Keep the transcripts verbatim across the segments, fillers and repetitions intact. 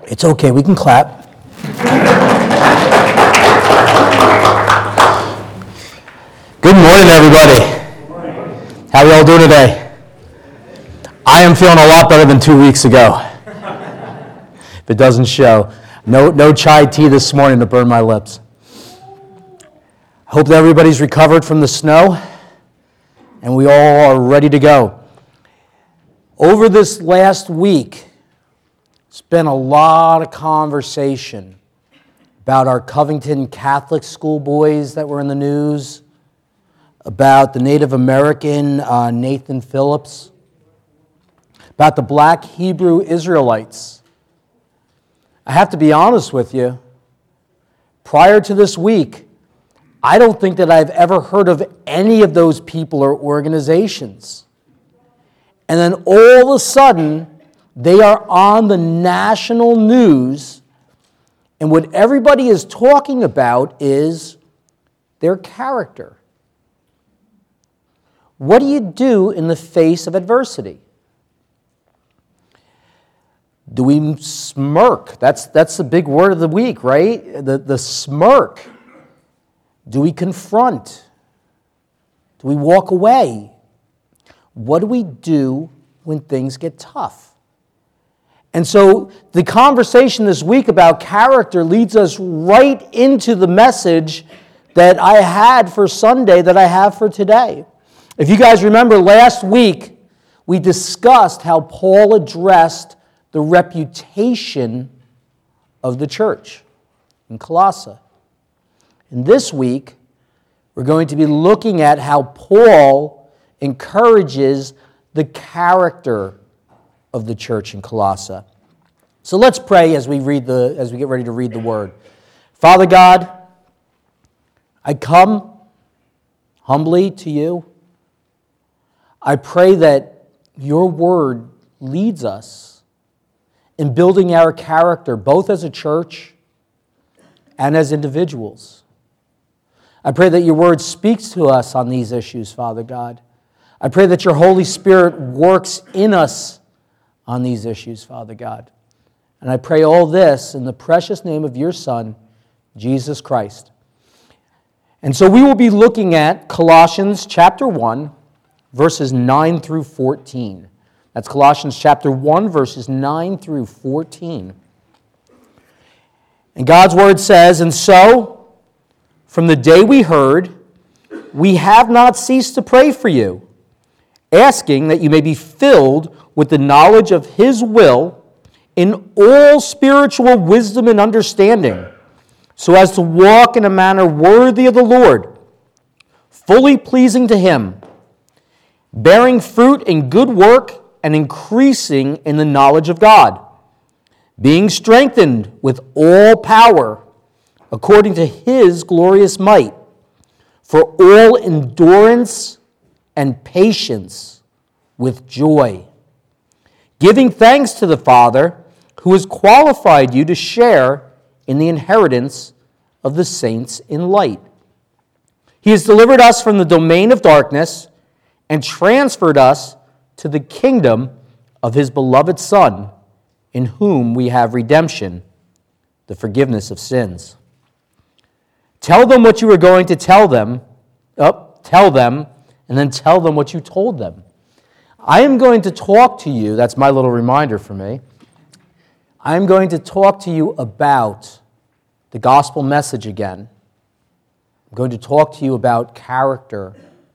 It's okay, we can clap. Good morning, everybody. Good morning. How are you all doing today? I am feeling a lot better than two weeks ago. If it doesn't show. No, no chai tea this morning to burn my lips. Hope that everybody's recovered from the snow and we all are ready to go. Over this last week, it's been a lot of conversation about our Covington Catholic school boys that were in the news, about the Native American uh, Nathan Phillips, about the black Hebrew Israelites. I have to be honest with you, prior to this week, I don't think that I've ever heard of any of those people or organizations. And then all of a sudden, they are on the national news, and what everybody is talking about is their character. What do you do in the face of adversity? Do we smirk? That's, that's the big word of the week, right? The, the smirk. Do we confront? Do we walk away? What do we do when things get tough? And so the conversation this week about character leads us right into the message that I had for Sunday that I have for today. If you guys remember, last week we discussed how Paul addressed the reputation of the church in Colossae. And this week, we're going to be looking at how Paul encourages the character of the church in Colossae. So let's pray as we read the as we get ready to read the word. Father God, I come humbly to you. I pray that your word leads us in building our character, both as a church and as individuals. I pray that your word speaks to us on these issues, Father God. I pray that your Holy Spirit works in us on these issues, Father God. And I pray all this in the precious name of your Son, Jesus Christ. And so we will be looking at Colossians chapter one, verses nine through fourteen. That's Colossians chapter one, verses nine through fourteen. And God's word says, "And so, from the day we heard, we have not ceased to pray for you, asking that you may be filled with the knowledge of His will in all spiritual wisdom and understanding, so as to walk in a manner worthy of the Lord, fully pleasing to Him, bearing fruit in good work and increasing in the knowledge of God, being strengthened with all power according to His glorious might, for all endurance and patience with joy, giving thanks to the Father who has qualified you to share in the inheritance of the saints in light. He has delivered us from the domain of darkness and transferred us to the kingdom of His beloved Son, in whom we have redemption, the forgiveness of sins. Tell them what you were going to tell them, oh, tell them, and then tell them what you told them." I am going to talk to you, that's my little reminder for me, I'm going to talk to you about the gospel message again. I'm going to talk to you about character.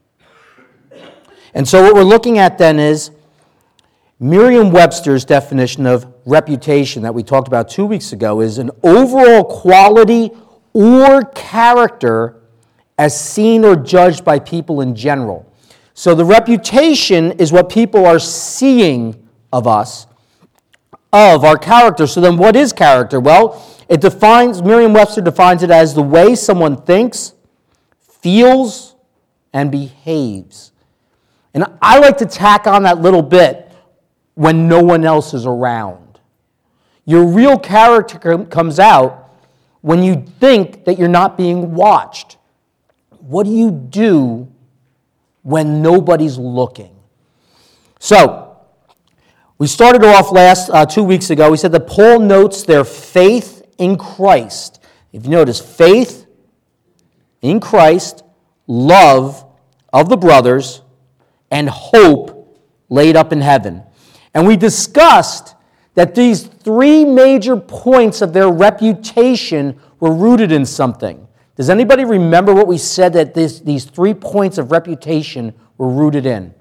And so what we're looking at then is Merriam-Webster's definition of reputation that we talked about two weeks ago is an overall quality or character as seen or judged by people in general. So the reputation is what people are seeing of us, of our character. So then what is character? Well, it defines, Merriam-Webster defines it as the way someone thinks, feels, and behaves. And I like to tack on that little bit when no one else is around. Your real character comes out when you think that you're not being watched. What do you do when nobody's looking? So, We started off last uh, two weeks ago. We said that Paul notes their faith in Christ. If you notice, faith in Christ, love of the brothers, and hope laid up in heaven. And we discussed that these three major points of their reputation were rooted in something. Does anybody remember what we said that this, these three points of reputation were rooted in?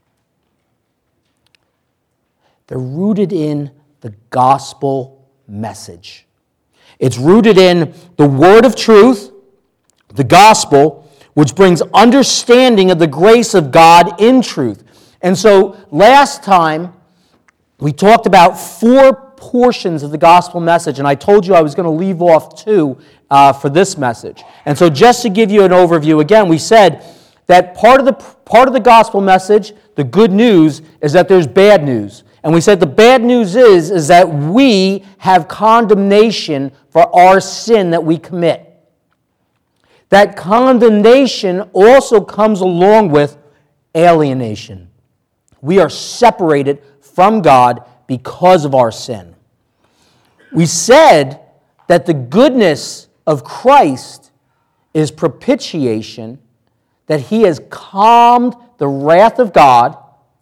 They're rooted in the gospel message. It's rooted in the word of truth, the gospel, which brings understanding of the grace of God in truth. And so last time, we talked about four portions of the gospel message, and I told you I was going to leave off two uh, for this message. And so just to give you an overview, again, we said that part of the part of the gospel message, the good news, is that there's bad news. And we said the bad news is, is that we have condemnation for our sin that we commit. That condemnation also comes along with alienation. We are separated from God because of our sin. We said that the goodness of Christ is propitiation, that he has calmed the wrath of God,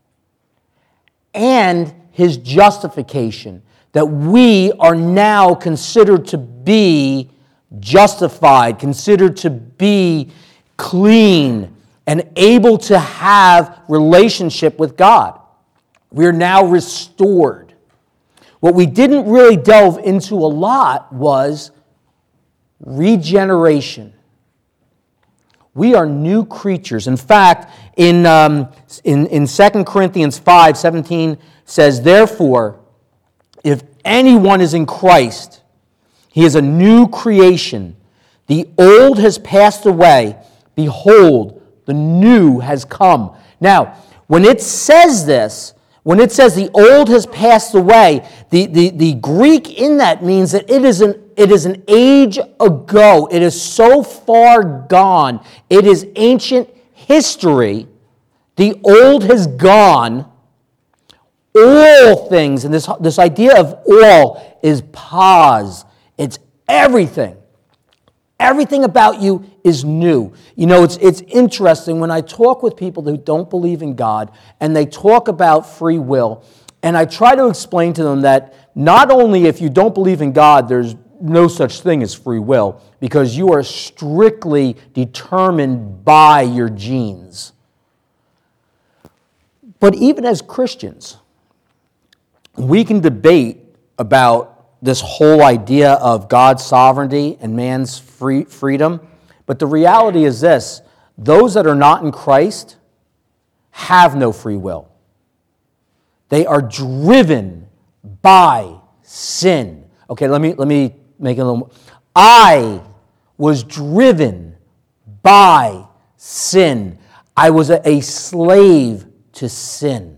and his justification, that we are now considered to be justified, considered to be clean, and able to have relationship with God. We are now restored. What we didn't really delve into a lot was regeneration. We are new creatures. In fact, in, um, in, in Second Corinthians five seventeen says, therefore, if anyone is in Christ, he is a new creation. The old has passed away. Behold, the new has come. Now, when it says this, when it says the old has passed away, the, the, the Greek in that means that it is an It is an age ago. It is so far gone. It is ancient history. The old has gone. All things, and this, this idea of all is pause. It's everything. Everything about you is new. You know, it's, it's interesting when I talk with people who don't believe in God and they talk about free will, and I try to explain to them that not only if you don't believe in God, there's no such thing as free will, because you are strictly determined by your genes. But even as Christians, we can debate about this whole idea of God's sovereignty and man's free freedom. But the reality is this: those that are not in Christ have no free will. They are driven by sin. Okay, let me let me make it a little more. I was driven by sin. I was a, a slave to sin.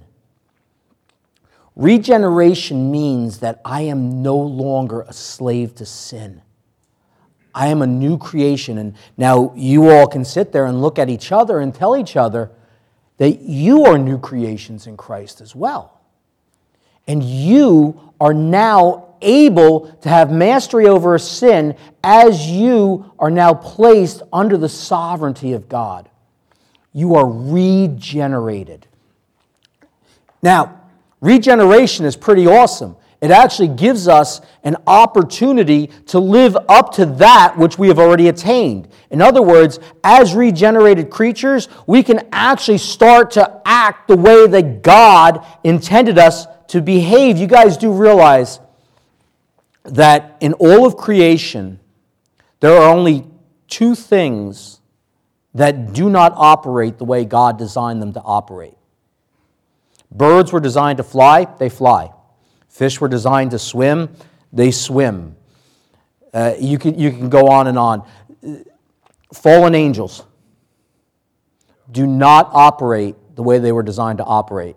Regeneration means that I am no longer a slave to sin. I am a new creation. And now you all can sit there and look at each other and tell each other that you are new creations in Christ as well. And you are now able to have mastery over sin as you are now placed under the sovereignty of God. You are regenerated. Now, regeneration is pretty awesome. It actually gives us an opportunity to live up to that which we have already attained. In other words, as regenerated creatures, we can actually start to act the way that God intended us to behave. You guys do realize that in all of creation, there are only two things that do not operate the way God designed them to operate. Birds were designed to fly, they fly. Fish were designed to swim, they swim. Uh, you can, you can go on and on. Fallen angels do not operate the way they were designed to operate.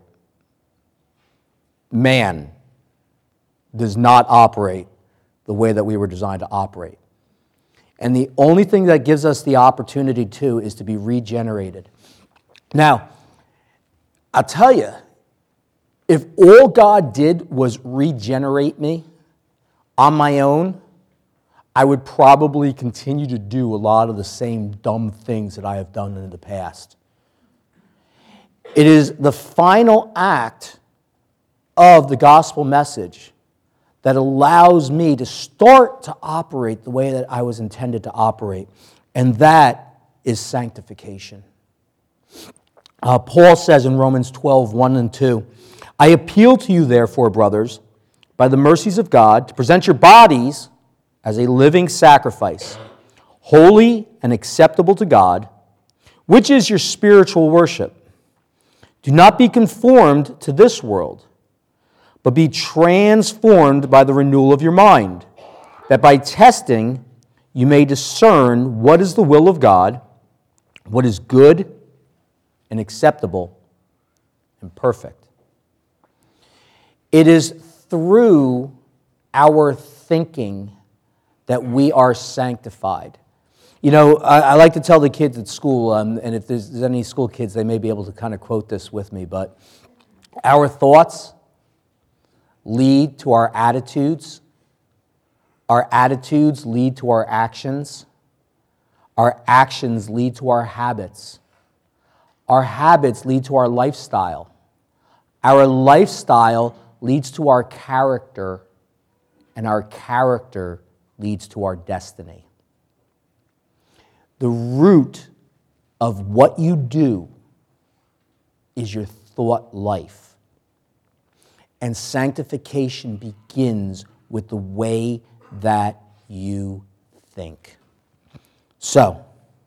Man does not operate the way that we were designed to operate. And the only thing that gives us the opportunity to is to be regenerated. Now, I'll tell you, If all God did was regenerate me on my own, I would probably continue to do a lot of the same dumb things that I have done in the past. It is the final act of the gospel message that allows me to start to operate the way that I was intended to operate, and that is sanctification. Uh, Paul says in Romans twelve, one and two, I appeal to you, therefore, brothers, by the mercies of God, to present your bodies as a living sacrifice, holy and acceptable to God, which is your spiritual worship. Do not be conformed to this world, but be transformed by the renewal of your mind, that by testing you may discern what is the will of God, what is good and acceptable and perfect. It is through our thinking that we are sanctified. You know, I, I like to tell the kids at school, um, and if there's, there's any school kids, they may be able to kind of quote this with me, but our thoughts lead to our attitudes. Our attitudes lead to our actions. Our actions lead to our habits. Our habits lead to our lifestyle. Our lifestyle leads to our character, and our character leads to our destiny. The root of what you do is your thought life. And sanctification begins with the way that you think. So,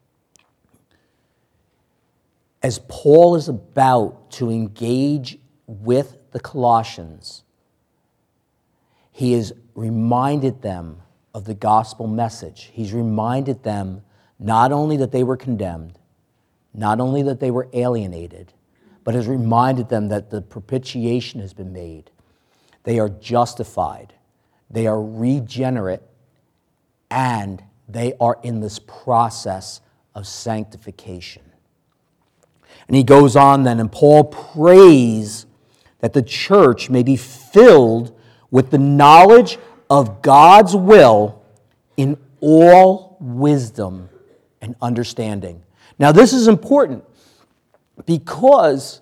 as Paul is about to engage with the Colossians, he has reminded them of the gospel message. He's reminded them not only that they were condemned, not only that they were alienated, but has reminded them that the propitiation has been made. They are justified, they are regenerate, and they are in this process of sanctification. And he goes on then, and Paul prays that the church may be filled with the knowledge of God's will in all wisdom and understanding. Now, this is important because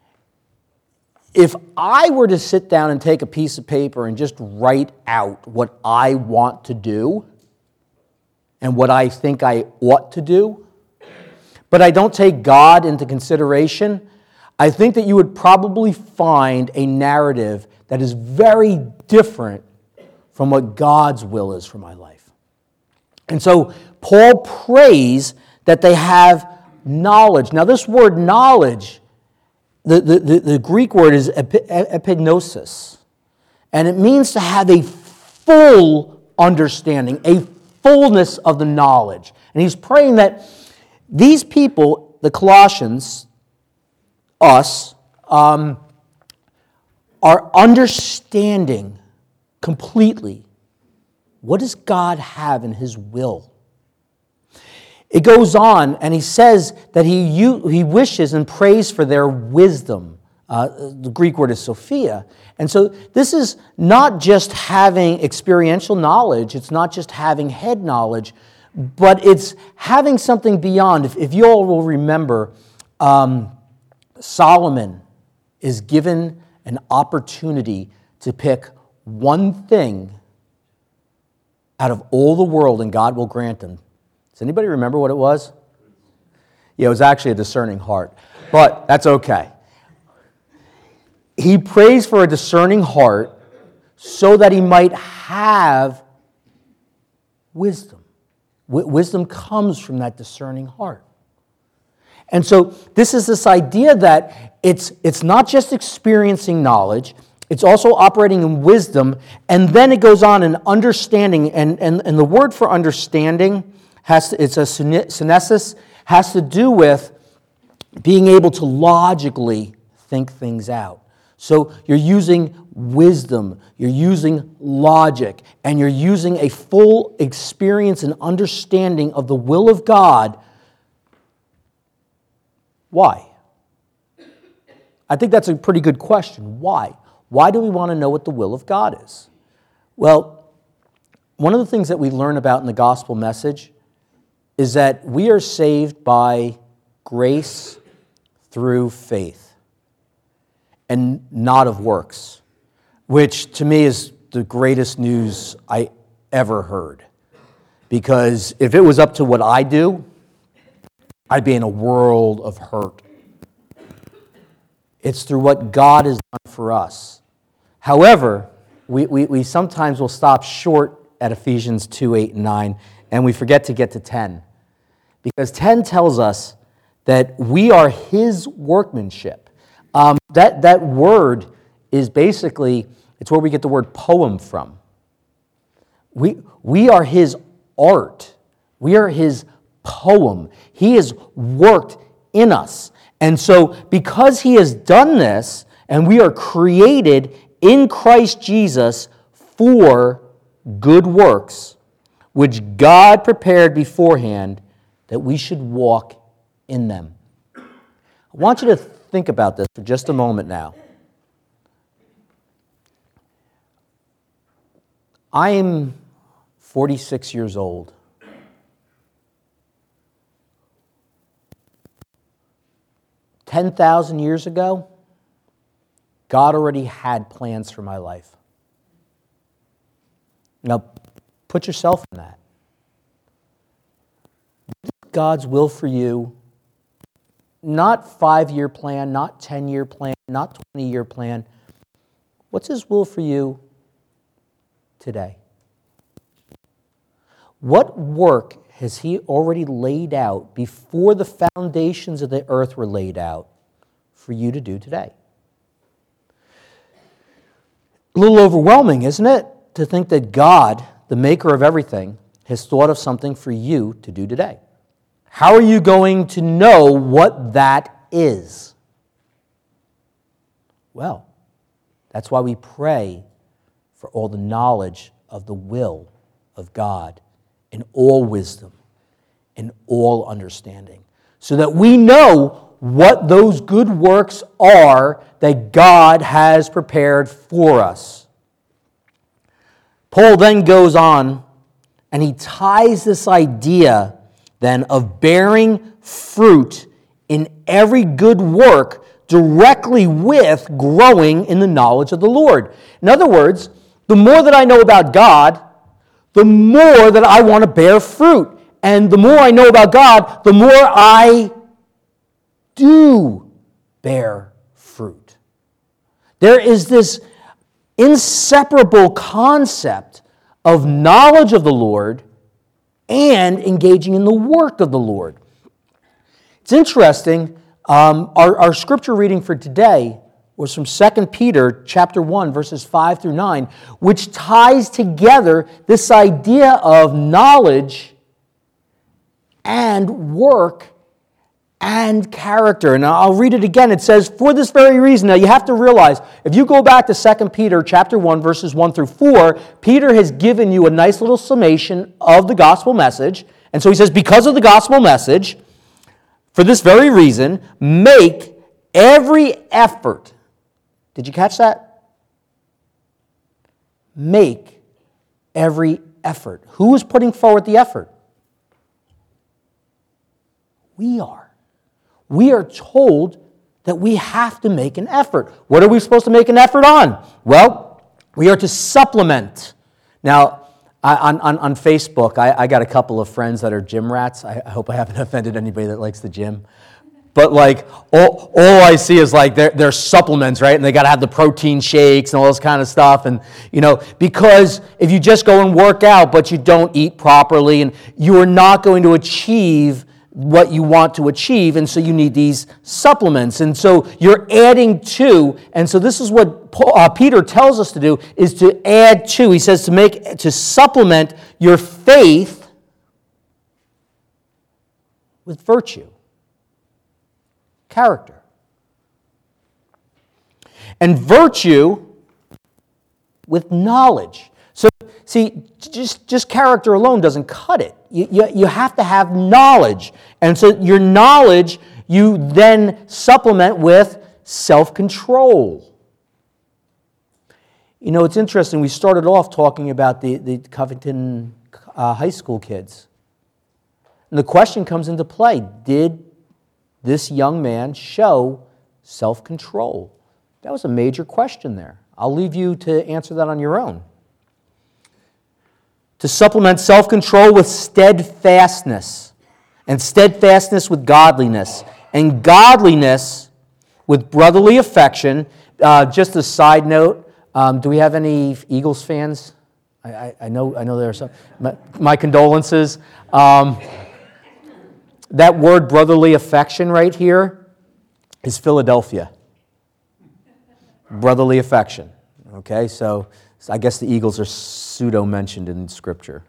if I were to sit down and take a piece of paper and just write out what I want to do and what I think I ought to do, but I don't take God into consideration, I think that you would probably find a narrative that is very different from what God's will is for my life. And so Paul prays that they have knowledge. Now, this word knowledge, the, the, the, the Greek word is epignosis, and it means to have a full understanding, a fullness of the knowledge. And he's praying that these people, the Colossians, us, um, are understanding completely what does God have in his will. It goes on, and he says that he, he wishes and prays for their wisdom. Uh, the Greek word is Sophia. And so this is not just having experiential knowledge, it's not just having head knowledge, but it's having something beyond. If, if you all will remember, um, Solomon is given an opportunity to pick one thing out of all the world, and God will grant him. Does anybody remember what it was? Yeah, it was actually a discerning heart, but that's okay. He prays for a discerning heart so that he might have wisdom. W- wisdom comes from that discerning heart. And so this is this idea that it's, it's not just experiencing knowledge, it's also operating in wisdom, and then it goes on in understanding, and, and, and the word for understanding, has to, it's a synesis, has to do with being able to logically think things out. So you're using wisdom, you're using logic, and you're using a full experience and understanding of the will of God. Why? I think that's a pretty good question. Why? Why do we want to know what the will of God is? Well, one of the things that we learn about in the gospel message is that we are saved by grace through faith and not of works, which to me is the greatest news I ever heard. Because if it was up to what I do, I'd be in a world of hurt. It's through what God has done for us. However, we, we, we sometimes will stop short at Ephesians two, eight, and nine, and we forget to get to ten. Because ten tells us that we are His workmanship. Um, that, that word is basically, it's where we get the word poem from. We, we are His art. We are His poem. He has worked in us. And so because He has done this, and we are created in Christ Jesus for good works, which God prepared beforehand that we should walk in them. I want you to think about this for just a moment now. I am forty-six years old. ten thousand years ago, God already had plans for my life. Now, put yourself in that. God's will for you, not five-year plan, not ten-year plan, not twenty-year plan. What's His will for you today? What work has He already laid out before the foundations of the earth were laid out for you to do today? A little overwhelming, isn't it, to think that God, the maker of everything, has thought of something for you to do today? How are you going to know what that is? Well, that's why we pray for all the knowledge of the will of God in all wisdom, in all understanding, so that we know what those good works are that God has prepared for us. Paul then goes on and he ties this idea then of bearing fruit in every good work directly with growing in the knowledge of the Lord. In other words, the more that I know about God, the more that I want to bear fruit. And the more I know about God, the more I do bear fruit. There is this inseparable concept of knowledge of the Lord and engaging in the work of the Lord. It's interesting, um, our, our scripture reading for today was from Second Peter chapter one, verses five through nine, which ties together this idea of knowledge and work and character. And I'll read it again. It says, for this very reason. Now you have to realize, if you go back to Second Peter chapter one, verses one through four, Peter has given you a nice little summation of the gospel message. And so he says, because of the gospel message, for this very reason, make every effort. Did you catch that? Make every effort. Who is putting forward the effort? We are. We are told that we have to make an effort. What are we supposed to make an effort on? Well, we are to supplement. Now, I, on, on, on Facebook, I, I got a couple of friends that are gym rats. I, I hope I haven't offended anybody that likes the gym. But like, all, all I see is like their, their supplements, right? And they got to have the protein shakes and all this kind of stuff. And, you know, because if you just go and work out, but you don't eat properly, and you are not going to achieve what you want to achieve, and so you need these supplements. And so you're adding to, and so this is what Paul, uh, Peter tells us to do, is to add to. He says to make, to supplement your faith with virtue. Character. And virtue with knowledge. So, see, just, just character alone doesn't cut it. You, you, you have to have knowledge. And so your knowledge, you then supplement with self-control. You know, it's interesting. We started off talking about the, the Covington uh, High School kids. And the question comes into play, did this young man show self-control? That was a major question there. I'll leave you to answer that on your own. To supplement self-control with steadfastness, and steadfastness with godliness, and godliness with brotherly affection. Uh, just a side note, um, do we have any Eagles fans? I, I, I know I know there are some. My, my condolences. Um, that word brotherly affection right here is Philadelphia. Brotherly affection. Okay, so I guess the Eagles are pseudo-mentioned in Scripture.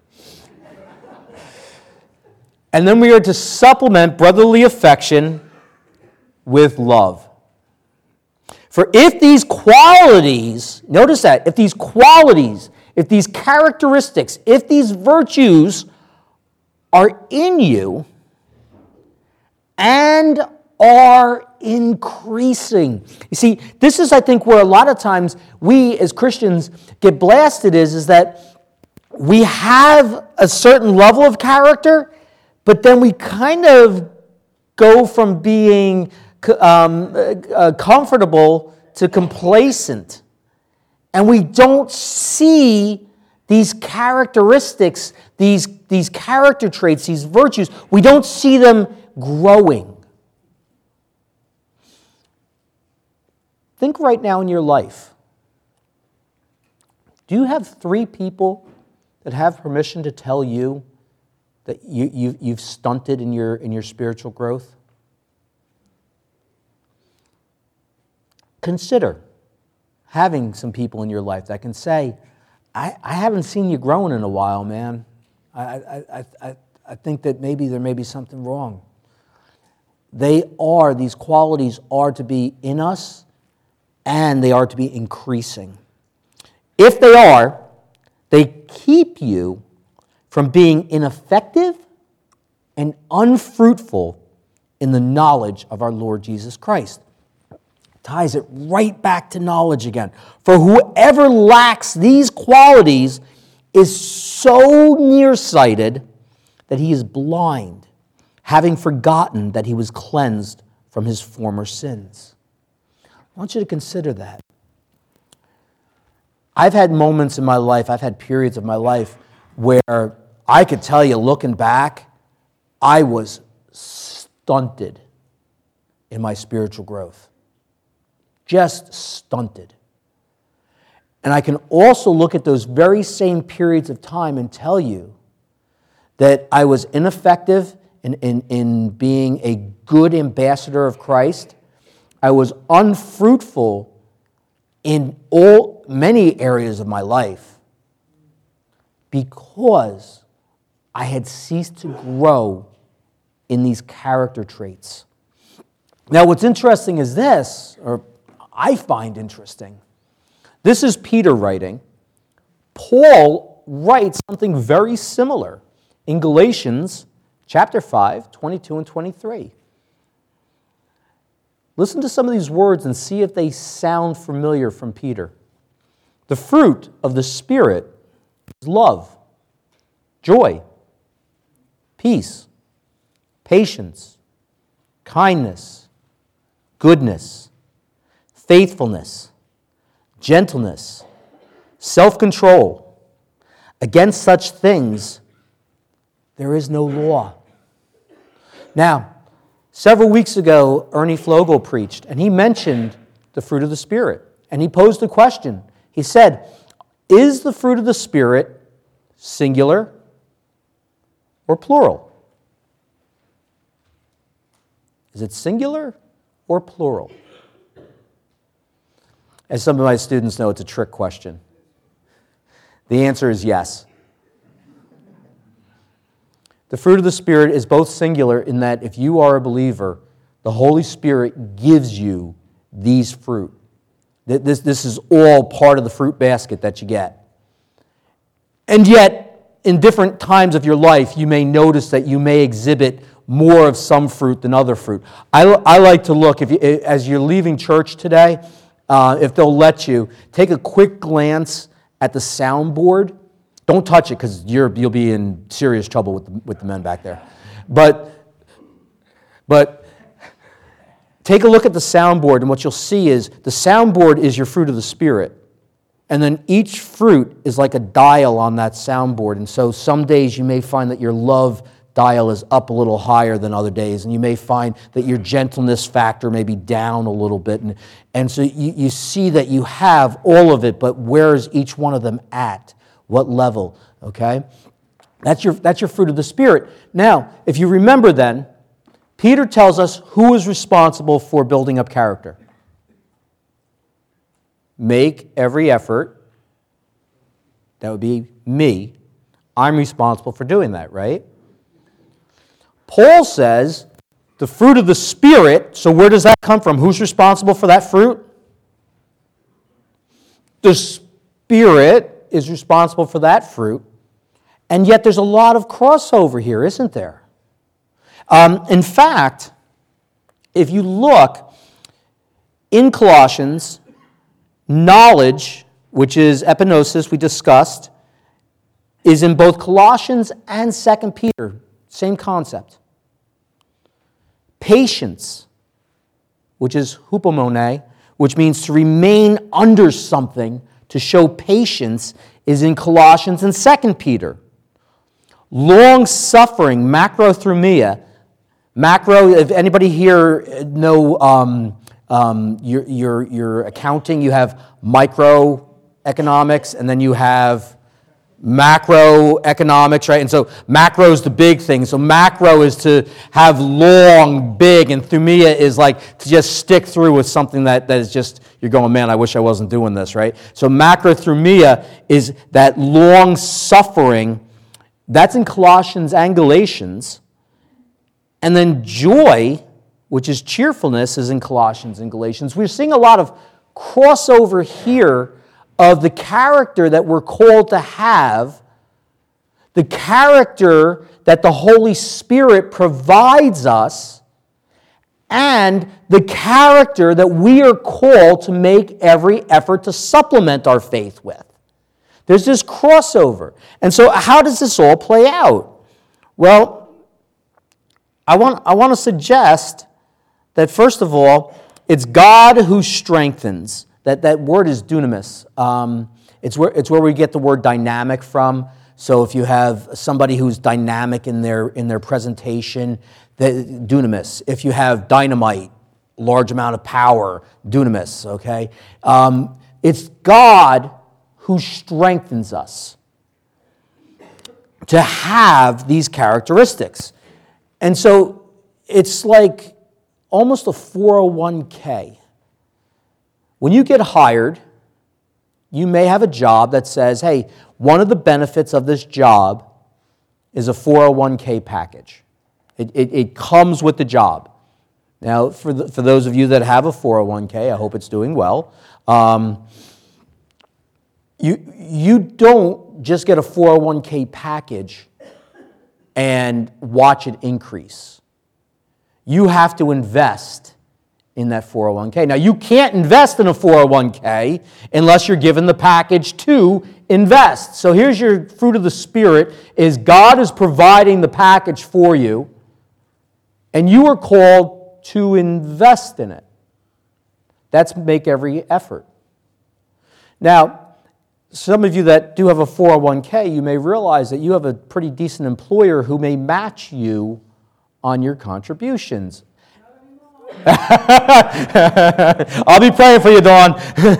And then we are to supplement brotherly affection with love. For if these qualities, notice that, if these qualities, if these characteristics, if these virtues are in you and are increasing. You see, this is, I think, where a lot of times we as Christians get blasted is, is that we have a certain level of character, but then we kind of go from being um, uh, comfortable to complacent. And we don't see these characteristics, these, these character traits, these virtues, we don't see them growing. Think right now in your life. Do you have three people that have permission to tell you that you, you, you've stunted in your, in your spiritual growth? Consider having some people in your life that can say, I, I haven't seen you growing in a while, man. I, I, I, I think that maybe there may be something wrong. They are, these qualities are to be in us, and they are to be increasing. If they are, they keep you from being ineffective and unfruitful in the knowledge of our Lord Jesus Christ. Ties it right back to knowledge again. For whoever lacks these qualities is so nearsighted that he is blind, having forgotten that he was cleansed from his former sins. I want you to consider that. I've had moments in my life, I've had periods of my life where I could tell you, looking back, I was stunted in my spiritual growth. Just stunted. And I can also look at those very same periods of time and tell you that I was ineffective in, in, in being a good ambassador of Christ. I was unfruitful in all many areas of my life because I had ceased to grow in these character traits. Now, what's interesting is this, or I find interesting. This is Peter writing. Paul writes something very similar in Galatians chapter five, twenty-two and twenty-three. Listen to some of these words and see if they sound familiar from Peter. The fruit of the Spirit is love, joy, peace, patience, kindness, goodness, faithfulness, gentleness, self-control. Against such things, there is no law. Now, several weeks ago, Ernie Flogel preached, and he mentioned the fruit of the Spirit. And he posed a question. He said, is the fruit of the Spirit singular or plural? Is it singular or plural? As some of my students know, it's a trick question. The answer is yes. The fruit of the Spirit is both singular in that if you are a believer, the Holy Spirit gives you these fruit. This, this is all part of the fruit basket that you get. And yet, in different times of your life, you may notice that you may exhibit more of some fruit than other fruit. I, I like to look, if you, as you're leaving church today, uh, if they'll let you, take a quick glance at the soundboard. Don't touch it because you're you'll be in serious trouble with the, with the men back there. But but take a look at the soundboard, and what you'll see is the soundboard is your fruit of the Spirit. And then each fruit is like a dial on that soundboard. And so some days you may find that your love dial is up a little higher than other days. And you may find that your gentleness factor may be down a little bit. And, and so you, you see that you have all of it, but where is each one of them at? What level? Okay? That's your, that's your fruit of the Spirit. Now, if you remember then, Peter tells us who is responsible for building up character. Make every effort. That would be me. I'm responsible for doing that, right? Paul says the fruit of the Spirit, so where does that come from? Who's responsible for that fruit? The Spirit is responsible for that fruit. And yet there's a lot of crossover here, isn't there? Um, in fact, if you look in Colossians, knowledge, which is epignosis, we discussed, is in both Colossians and Second Peter. Same concept. Patience, which is hupomone, which means to remain under something, to show patience, is in Colossians and Second Peter. Long-suffering, macrothumia. Macro, if anybody here know um, um, your, your, your accounting, you have microeconomics, and then you have macroeconomics, right? And so macro is the big thing. So macro is to have long, big, and thumia is like to just stick through with something that, that is just, you're going, man, I wish I wasn't doing this, right? So macrothumia is that long suffering. That's in Colossians and Galatians. And then joy, which is cheerfulness, is in Colossians and Galatians. We're seeing a lot of crossover here of the character that we're called to have, the character that the Holy Spirit provides us, and the character that we are called to make every effort to supplement our faith with. There's this crossover. And so how does this all play out? Well, I want, I want to suggest that, first of all, it's God who strengthens. That, that word is dunamis. Um, it's, where, it's where we get the word dynamic from. So if you have somebody who's dynamic in their, in their presentation, the, dunamis. If you have dynamite, large amount of power, dunamis, okay? Um, it's God who strengthens us to have these characteristics. And so it's like almost a four oh one k. When you get hired, you may have a job that says, hey, one of the benefits of this job is a four oh one k package. It, it, it comes with the job. Now, for, the, for those of you that have a four oh one k, I hope it's doing well. Um, you, you don't just get a four oh one k package and watch it increase. You have to invest in that four oh one k. Now, you can't invest in a four oh one k unless you're given the package to invest. So here's your fruit of the Spirit, is God is providing the package for you, and you are called to invest in it. That's make every effort. Now, some of you that do have a four oh one k, you may realize that you have a pretty decent employer who may match you on your contributions. I'll be praying for you, Dawn.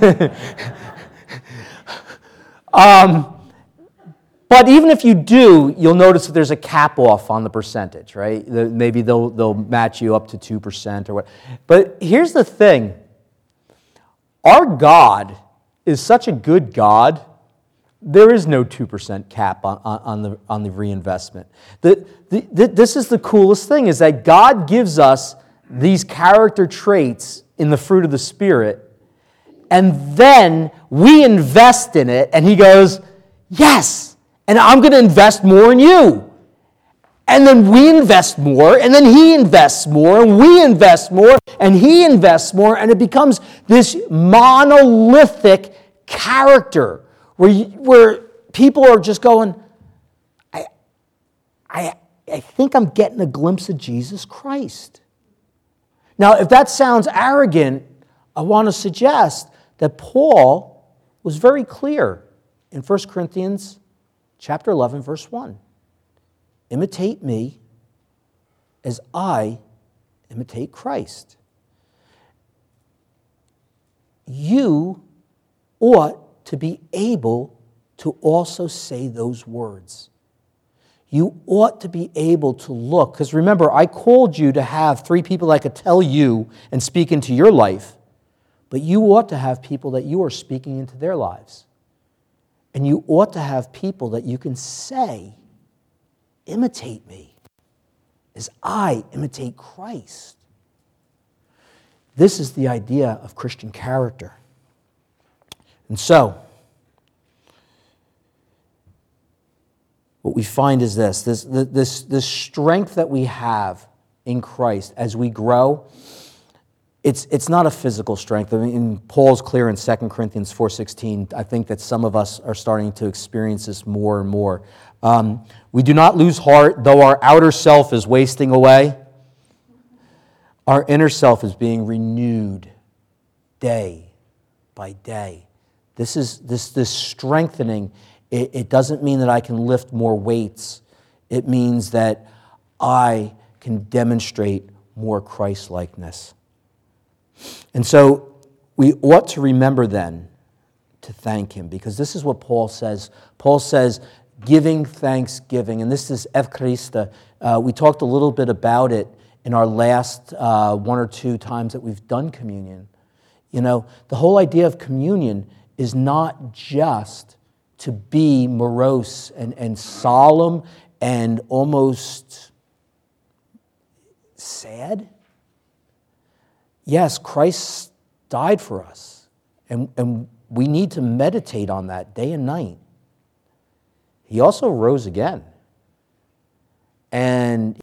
um, but even if you do, you'll notice that there's a cap off on the percentage, right? Maybe they'll, they'll match you up to two percent or what. But here's the thing. Our God is such a good God, there is no two percent cap on, on, on, the, on the reinvestment. The, the, the, this is the coolest thing, is that God gives us these character traits in the fruit of the Spirit, and then we invest in it, and He goes, yes, and I'm going to invest more in you. And then we invest more, and then he invests more, and we invest more, and he invests more, and it becomes this monolithic character where, you, where people are just going, I, I, I think I'm getting a glimpse of Jesus Christ. Now, if that sounds arrogant, I want to suggest that Paul was very clear in First Corinthians chapter eleven, verse one. Imitate me as I imitate Christ. You ought to be able to also say those words. You ought to be able to look, because remember, I called you to have three people that could tell you and speak into your life, but you ought to have people that you are speaking into their lives. And you ought to have people that you can say, imitate me as I imitate Christ. This is the idea of Christian character. And so, what we find is this, this, this, this strength that we have in Christ as we grow, it's, it's not a physical strength. I mean, Paul's clear in Second Corinthians four sixteen. I think that some of us are starting to experience this more and more. Um, we do not lose heart, though our outer self is wasting away. Our inner self is being renewed day by day. This is this, this strengthening. It, it doesn't mean that I can lift more weights. It means that I can demonstrate more Christ-likeness. And so we ought to remember then to thank him, because this is what Paul says. Paul says, giving thanksgiving, and this is Eucharista. Uh, we talked a little bit about it in our last uh, one or two times that we've done communion. You know, the whole idea of communion is not just to be morose and, and solemn and almost sad. Yes, Christ died for us, and, and we need to meditate on that day and night. He also rose again. And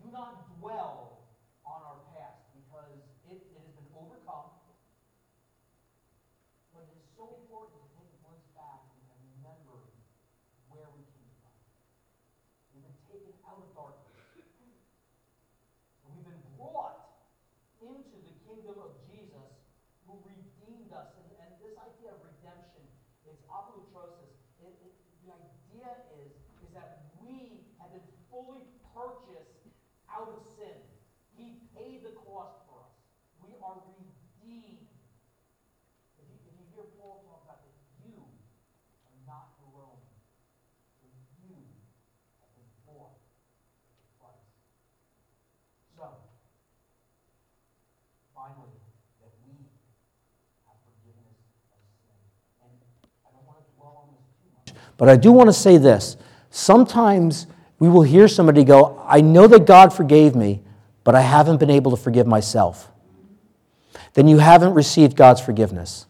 do not dwell on our past because it, it has been overcome. But it is so important to take a glimpse back and remember where we came from. We've been taken out of darkness. And we've been brought into the kingdom of Jesus who redeemed us. And, and this idea of redemption, it's apolutrosis. It, it, the idea is, is that we have been fully purchased out of sin. He paid the cost for us. We are redeemed. If you, if you hear Paul talk about that, you are not your own. You have been bought with a price. So, finally, that we have forgiveness of sin. And I don't want to dwell on this too much. But I do want to say this. Sometimes we will hear somebody go, I know that God forgave me, but I haven't been able to forgive myself. Then you haven't received God's forgiveness.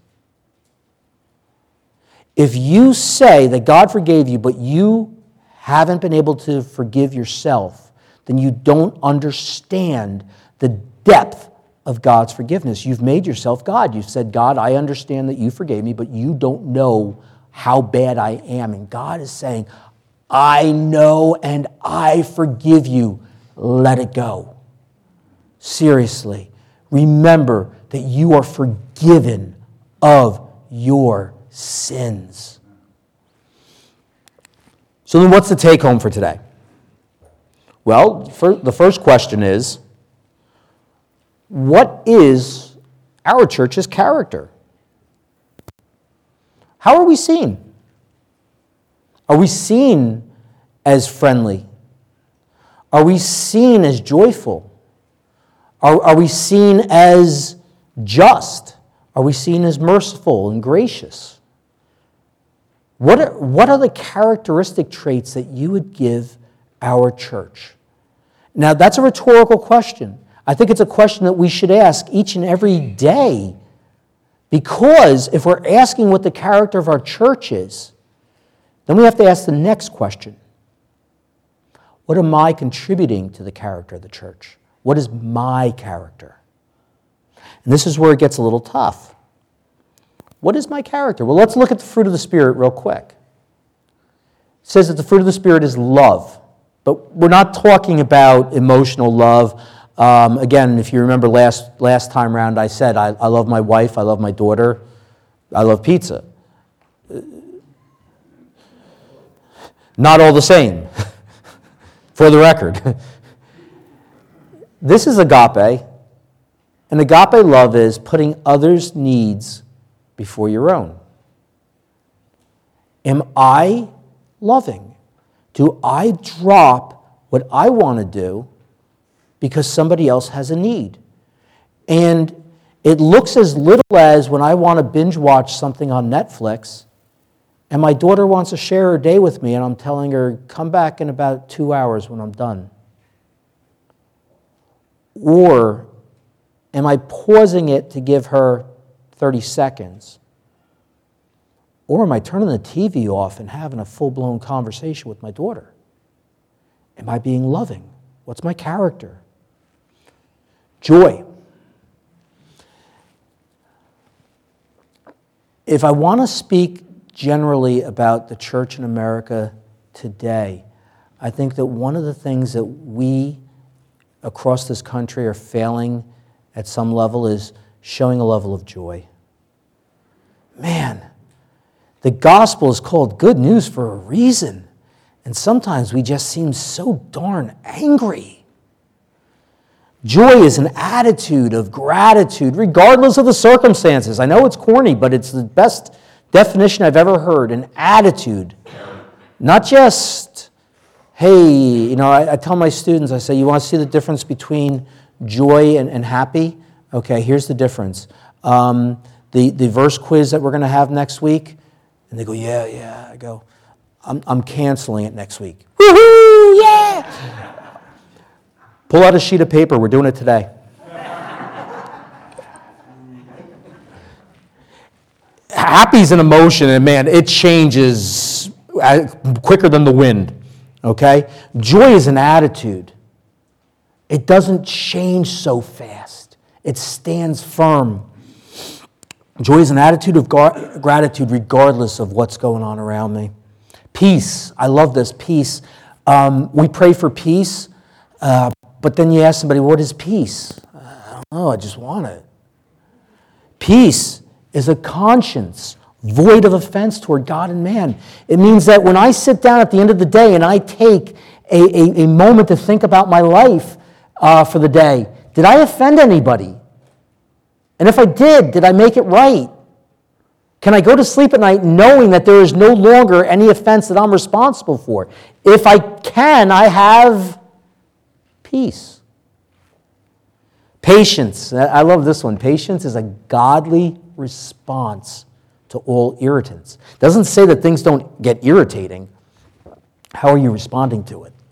If you say that God forgave you, but you haven't been able to forgive yourself, then you don't understand the depth of God's forgiveness. You've made yourself God. You've said, God, I understand that you forgave me, but you don't know how bad I am. And God is saying, I know and I forgive you. Let it go. Seriously, remember that you are forgiven of your sins. So then what's the take home for today? Well, the first question is, what is our church's character? How are we seen? Are we seen as friendly? Are we seen as joyful? Are, are we seen as just? Are we seen as merciful and gracious? What are, what are the characteristic traits that you would give our church? Now, that's a rhetorical question. I think it's a question that we should ask each and every day. Because if we're asking what the character of our church is, then we have to ask the next question. What am I contributing to the character of the church? What is my character? And this is where it gets a little tough. What is my character? Well, let's look at the fruit of the Spirit real quick. It says that the fruit of the Spirit is love. But we're not talking about emotional love. Um, again, if you remember last last time around, I said, I, I love my wife, I love my daughter, I love pizza. Not all the same, for the record. This is agape, and agape love is putting others' needs before your own. Am I loving? Do I drop what I want to do because somebody else has a need? And it looks as little as when I want to binge watch something on Netflix, and my daughter wants to share her day with me, and I'm telling her, come back in about two hours when I'm done. Or am I pausing it to give her thirty seconds? Or am I turning the T V off and having a full-blown conversation with my daughter? Am I being loving? What's my character? Joy. If I want to speak generally about the church in America today, I think that one of the things that we across this country are failing at some level is showing a level of joy. Man, the gospel is called good news for a reason. And sometimes we just seem so darn angry. Joy is an attitude of gratitude, regardless of the circumstances. I know it's corny, but it's the best definition I've ever heard, an attitude. Not just, hey, you know, I, I tell my students, I say, you want to see the difference between joy and, and happy? Okay, here's the difference. Um, the, the verse quiz that we're going to have next week, and they go, yeah, yeah. I go, I'm, I'm canceling it next week. Woohoo, yeah! Pull out a sheet of paper. We're doing it today. Happy's an emotion, and man, it changes quicker than the wind, okay? Joy is an attitude. It doesn't change so fast. It stands firm. Joy is an attitude of gar- gratitude regardless of what's going on around me. Peace. I love this. Peace. Um, we pray for peace, uh, but then you ask somebody, what is peace? I don't know. I just want it. Peace is a conscience void of offense toward God and man. It means that when I sit down at the end of the day and I take a, a, a moment to think about my life uh, for the day, did I offend anybody? And if I did, did I make it right? Can I go to sleep at night knowing that there is no longer any offense that I'm responsible for? If I can, I have peace. Patience. I love this one. Patience is a godly response to all irritants. It doesn't say that things don't get irritating. How are you responding to it?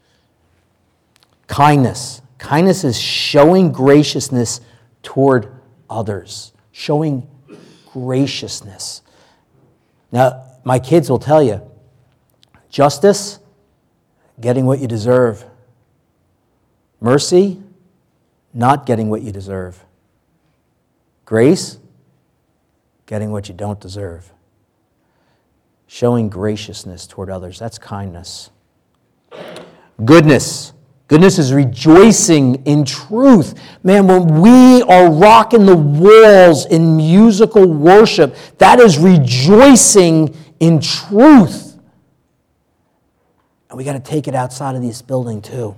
Kindness. Kindness is showing graciousness toward others. Showing graciousness. Now, my kids will tell you, justice, getting what you deserve. Mercy, not getting what you deserve. Grace, getting what you don't deserve. Showing graciousness toward others, that's kindness. Goodness. Goodness is rejoicing in truth. Man, when we are rocking the walls in musical worship, that is rejoicing in truth. And we got to take it outside of this building too.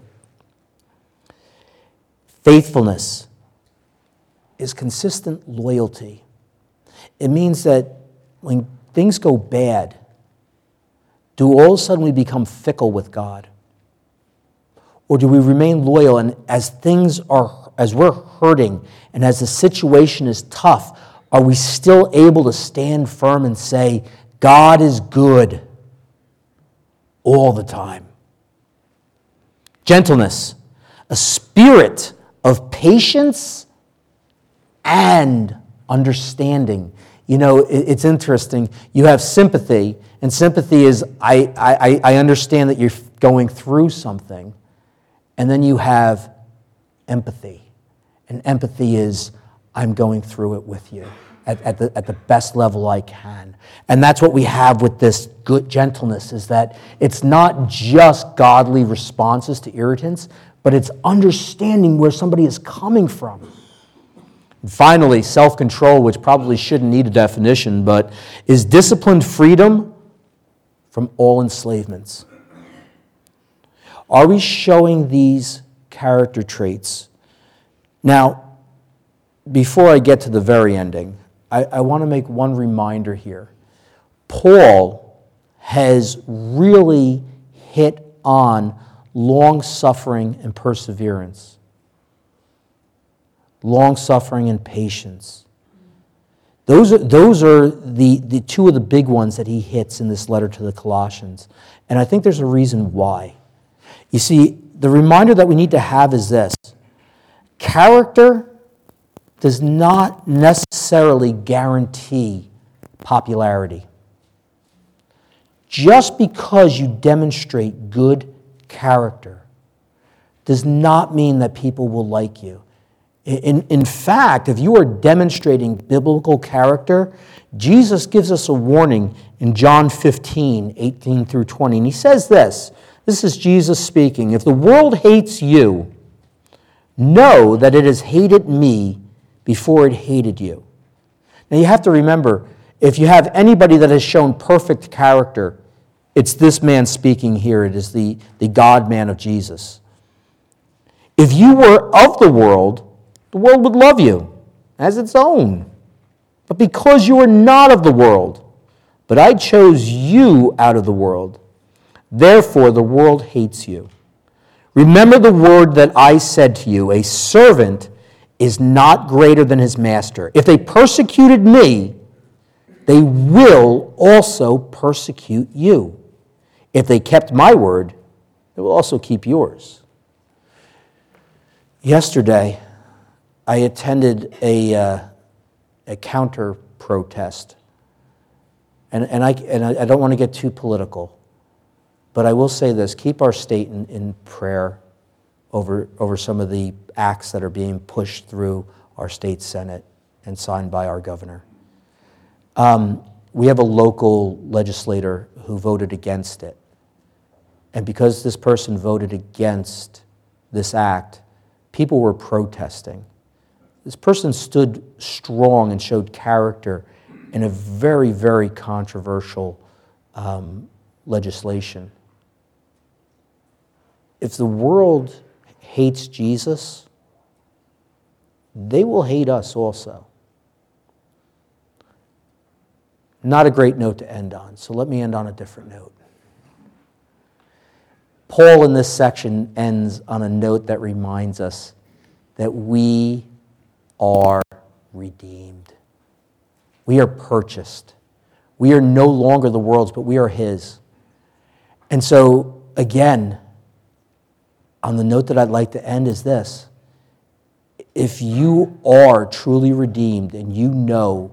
Faithfulness is consistent loyalty. It means that when things go bad, do all of a sudden we become fickle with God? Or do we remain loyal, and as things are, as we're hurting and as the situation is tough, are we still able to stand firm and say, God is good all the time? Gentleness, a spirit of patience and understanding. You know, it's interesting. You have sympathy, and sympathy is, I, I, I understand that you're going through something. And then you have empathy. And empathy is, I'm going through it with you at, at, the, at the best level I can. And that's what we have with this good gentleness, is that it's not just godly responses to irritants, but it's understanding where somebody is coming from. And finally, self-control, which probably shouldn't need a definition, but is disciplined freedom from all enslavements. Are we showing these character traits? Now, before I get to the very ending, I, I want to make one reminder here. Paul has really hit on long-suffering and perseverance. Long-suffering and patience. Those are, those are the, the two of the big ones that he hits in this letter to the Colossians. And I think there's a reason why. You see, the reminder that we need to have is this. Character does not necessarily guarantee popularity. Just because you demonstrate good character does not mean that people will like you. In, in fact, if you are demonstrating biblical character, Jesus gives us a warning in John fifteen, eighteen through twenty. And he says this. This is Jesus speaking. If the world hates you, know that it has hated me before it hated you. Now you have to remember, if you have anybody that has shown perfect character, it's this man speaking here. It is the, the God-man of Jesus. If you were of the world, the world would love you as its own. But because you are not of the world, but I chose you out of the world, therefore the world hates you. Remember the word that I said to you, a servant is not greater than his master. If they persecuted me, they will also persecute you. If they kept my word, they will also keep yours. Yesterday, I attended a, uh, a counter protest. And, and, I, and I don't want to get too political, but I will say this. Keep our state in, in prayer over, over some of the acts that are being pushed through our state Senate and signed by our governor. Um, we have a local legislator who voted against it. And because this person voted against this act, people were protesting. This person stood strong and showed character in a very, very controversial um, legislation. If the world hates Jesus, they will hate us also. Not a great note to end on, so let me end on a different note. Paul in this section ends on a note that reminds us that we are redeemed. We are purchased. We are no longer the world's, but we are his. And so, again, on the note that I'd like to end is this. If you are truly redeemed and you know,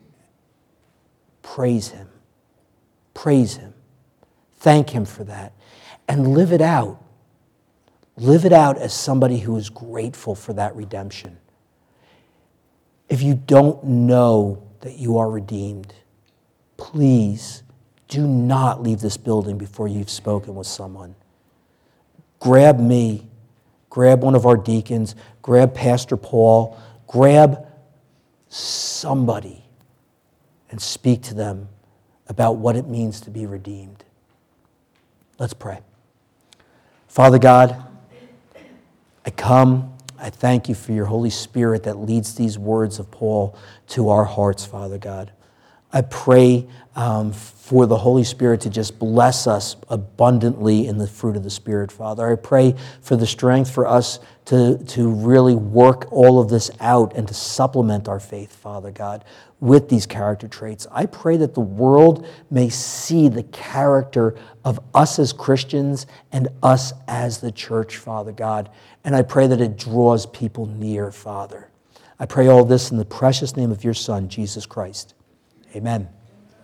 praise him. Praise him. Thank him for that. And live it out. Live it out as somebody who is grateful for that redemption. If you don't know that you are redeemed, please do not leave this building before you've spoken with someone. Grab me, grab one of our deacons, grab Pastor Paul, grab somebody and speak to them about what it means to be redeemed. Let's pray. Father God, I come, I thank you for your Holy Spirit that leads these words of Paul to our hearts, Father God. I pray um, for the Holy Spirit to just bless us abundantly in the fruit of the Spirit, Father. I pray for the strength for us to, to really work all of this out and to supplement our faith, Father God, with these character traits. I pray that the world may see the character of us as Christians and us as the church, Father God. And I pray that it draws people near, Father. I pray all this in the precious name of your Son, Jesus Christ. Amen.